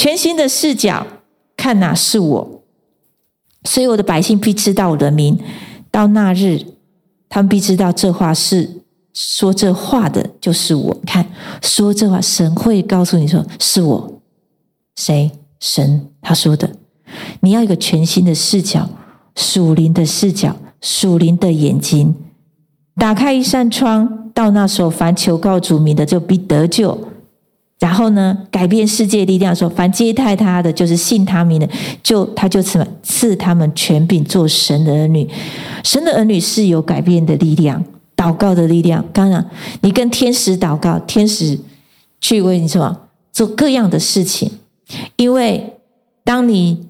全新的视角看哪是我。所以我的百姓必知道我的名，到那日他们必知道这话是说这话的就是我。看，说这话，神会告诉你说是我。谁？神他说的。你要一个全新的视角，属灵的视角，属灵的眼睛，打开一扇窗，到那时候凡求告主名的就必得救。然后呢，改变世界力量说，凡接待他的，就是信他名的，他就赐他们权柄做神的儿女。神的儿女是有改变的力量，祷告的力量。当然你跟天使祷告，天使去为你做各样的事情。因为当你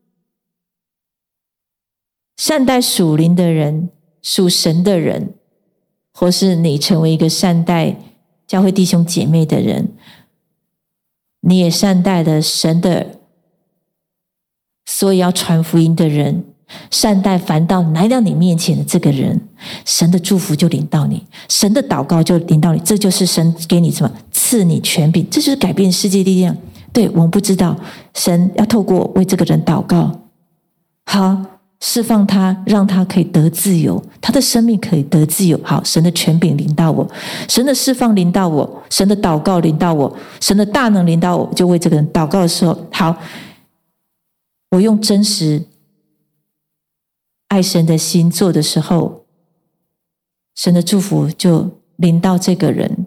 善待属灵的人，属神的人，或是你成为一个善待教会弟兄姐妹的人，你也善待了神的所以要传福音的人，善待凡来到你面前的这个人，神的祝福就临到你，神的祷告就临到你。这就是神给你赐你权柄，这就是改变世界力量。对，我们不知道，神要透过为这个人祷告，好释放他，让他可以得自由，他的生命可以得自由。好，神的权柄临到我，神的释放临到我，神的祷告临到我，神的大能临到我，就为这个人祷告的时候，好，我用真实爱神的心做的时候，神的祝福就临到这个人。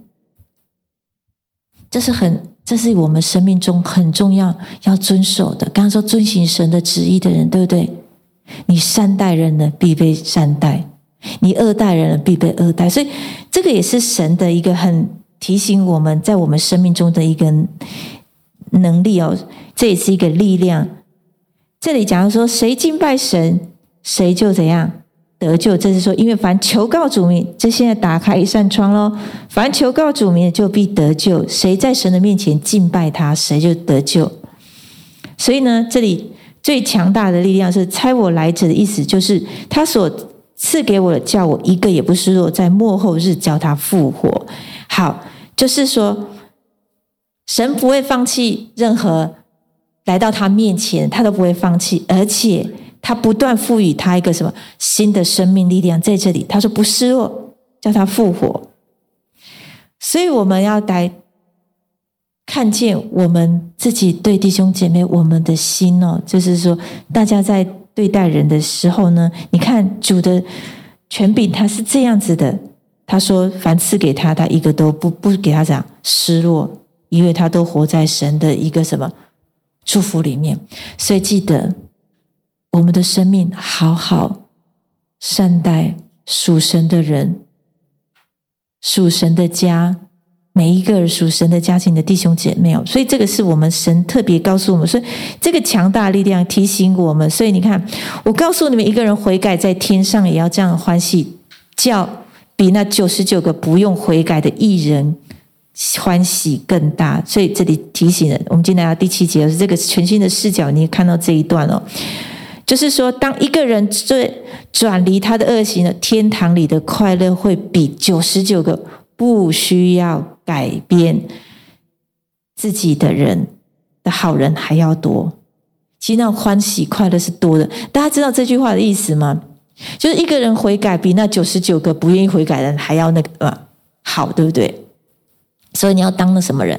这是我们生命中很重要要遵守的。刚刚说遵行神的旨意的人，对不对？你善待人的必被善待，你恶待人的必被恶待。所以这个也是神的一个很提醒我们在我们生命中的一个能力哦，这也是一个力量。这里讲说谁敬拜神，谁就怎样得救。这是说因为凡求告主名，这现在打开一扇窗咯，凡求告主名的就必得救。谁在神的面前敬拜他，谁就得救。所以呢，这里最强大的力量是差我来者的意思，就是他所赐给我的，叫我一个也不失落，在末后日叫他复活。好，就是说神不会放弃任何来到他面前，他都不会放弃，而且他不断赋予他一个新的生命力量在这里。他说不失落，叫他复活。所以我们要来看见我们自己对弟兄姐妹我们的心哦，就是说大家在对待人的时候呢，你看主的权柄他是这样子的，他说凡赐给他，他一个都不给他失落，因为他都活在神的一个祝福里面。所以记得我们的生命好好善待属神的人，属神的家，每一个属神的家庭的弟兄姐妹。所以这个是我们神特别告诉我们，所以这个强大力量提醒我们。所以你看，我告诉你们，一个人悔改，在天上也要这样欢喜，叫比那99个不用悔改的义人欢喜更大。所以这里提醒了我们今天来到第7节，是这个全新的视角，你看到这一段哦，就是说当一个人转离他的恶行了，天堂里的快乐会比99个不需要改变自己的人的好人还要多。其实那种欢喜快乐是多的。大家知道这句话的意思吗？就是一个人悔改比那99个不愿意悔改的人还要好，对不对？所以你要当那什么人？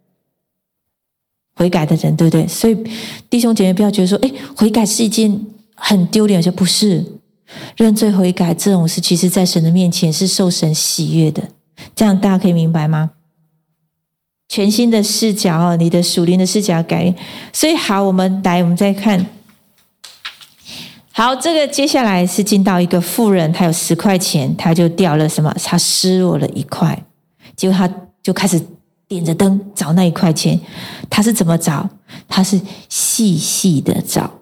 悔改的人，对不对？所以弟兄姐妹不要觉得说悔改是一件很丢脸的事，不是。认罪悔改这种事，其实在神的面前是受神喜悦的。这样大家可以明白吗？全新的视角，你的属灵的视角改变。所以好，我们再看。好，这个接下来是进到一个妇人，他有10块钱，他就掉了他失落了1块，结果他就开始点着灯找那1块钱。他是怎么找？他是细细的找。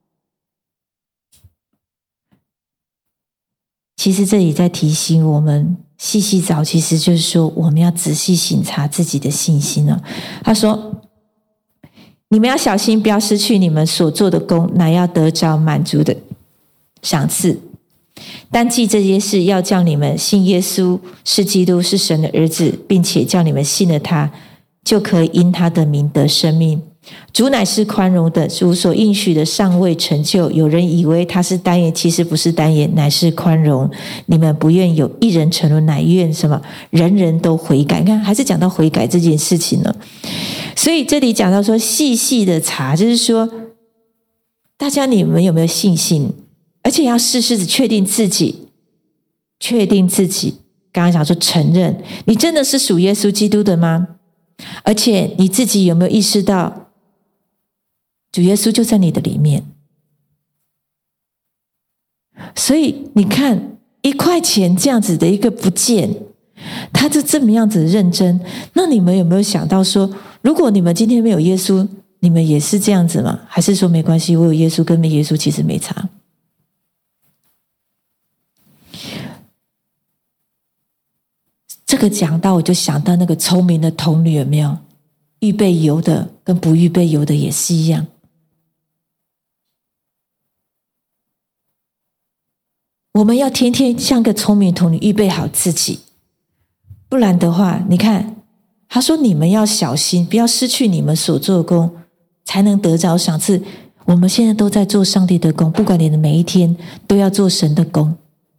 其实这里在提醒我们，细细找其实就是说我们要仔细省察自己的信心哦。他说你们要小心，不要失去你们所做的工，乃要得着满足的赏赐。但记这些事，要叫你们信耶稣是基督，是神的儿子，并且叫你们信了他，就可以因他的名得生命。 主乃是宽容的，主所应许的尚未成就。有人以为他是单言，其实不是单言，乃是宽容。你们不愿有一人沉沦，乃愿什么？人人都悔改。你看，还是讲到悔改这件事情呢。所以这里讲到说，细细的查，就是说，大家你们有没有信心？而且要事事确定自己，刚刚讲说承认，你真的是属耶稣基督的吗？而且你自己有没有意识到？主耶稣就在你的里面，所以你看1块钱这样子的一个不见，他就这么样子认真。那你们有没有想到说，如果你们今天没有耶稣，你们也是这样子吗？还是说没关系，我有耶稣跟没耶稣其实没差？这个讲到我就想到那个聪明的童女，有没有？预备油的跟不预备油的也是一样。我们要天天像个聪明童女预备好自己，不然的话，你看他说你们要小心，不要失去你们所做的工，才能得着赏赐。我们现在都在做上帝的工，不管你的每一天都要做神的工，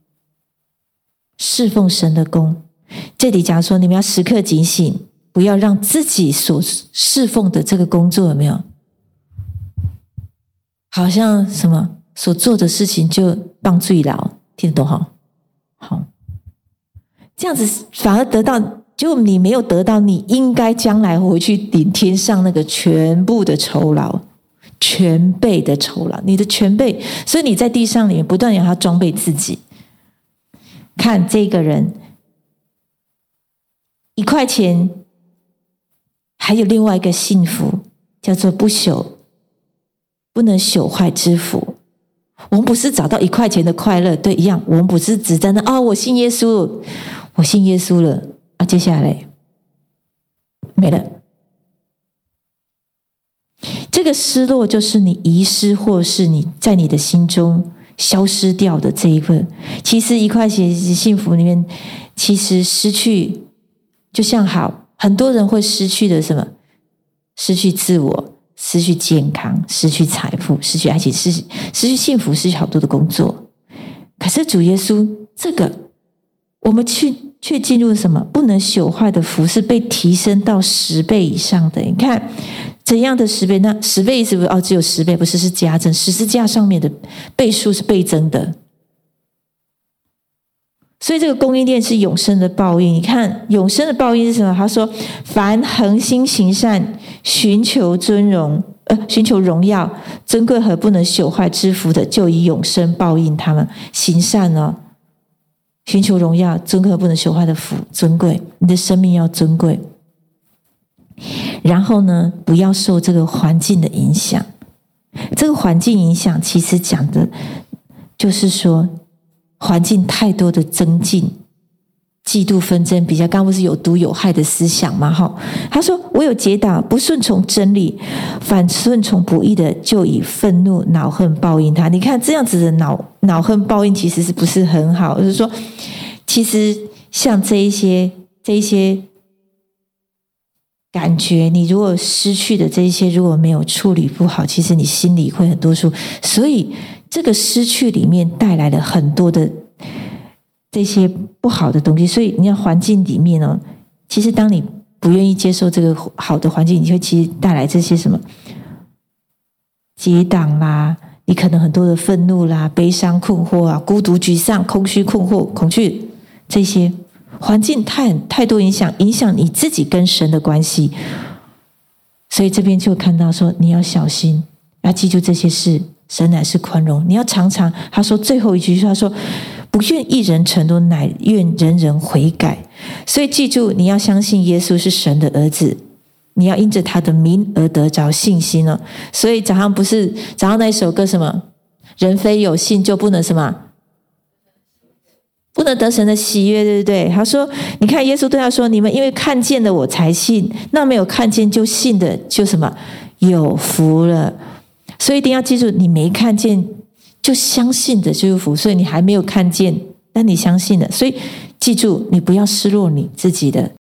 侍奉神的工。这里讲说你们要时刻警醒，不要让自己所侍奉的这个工作，有没有好像什么所做的事情就棒最牢，听得懂哈？好，这样子反而得到，就你没有得到你应该将来回去领天上那个全部的酬劳，全备的酬劳，你的全备。所以你在地上里面不断要装备自己。看这个人1块钱，还有另外一个幸福叫做不能朽坏之福。我们不是找到1块钱的快乐，对，一样。我们不是只在那我信耶稣，我信耶稣了啊，接下来没了。这个失落就是你遗失，或是你在你的心中消失掉的这一份。其实1块钱幸福里面，其实失去，就像很多人会失去的什么？失去自我，失去健康，失去财富，失去爱情，失去幸福，失去好多的工作。可是主耶稣这个，我们却进入什么？不能朽坏的福，是被提升到10倍以上的。你看怎样的10倍？那10倍意思不是只有10倍，不是，是加增，十字架上面的倍数是倍增的。所以这个供应链是永生的报应。你看永生的报应是什么？他说凡恒心行善，寻求荣耀尊贵和不能朽坏之福的，就以永生报应他们。行善寻求荣耀尊贵和不能朽坏的福，尊贵，你的生命要尊贵。然后呢，不要受这个环境的影响。这个环境影响其实讲的就是说环境太多的增进、嫉妒、纷争、比较，刚不是有毒有害的思想吗？他说我有结党不顺从真理，反顺从不义的，就以愤怒恼恨报应他。你看这样子的恼恨报应其实是不是很好？就是说其实像这一些感觉，你如果失去的这一些如果没有处理不好，其实你心里会很多数。所以这个失去里面带来了很多的这些不好的东西。所以你看环境里面其实当你不愿意接受这个好的环境，你会其实带来这些什么结党啦，你可能很多的愤怒啦、悲伤、困惑啊、孤独、沮丧、空虚、困惑、恐惧，这些环境太多影响你自己跟神的关系。所以这边就看到说你要小心，要记住这些事。神乃是宽容，你要常常，他说最后一句他说不愿一人沉沦，乃愿人人悔改。所以记住，你要相信耶稣是神的儿子，你要因着他的名而得着信心了。所以早上那一首歌什么？人非有信就不能什么？不能得神的喜悦，对不对？他说你看耶稣对他说，你们因为看见了我才信，那没有看见就信的就什么？有福了。所以一定要记住，你没看见就相信的就是福。所以你还没有看见，但你相信了，所以记住，你不要失落你自己的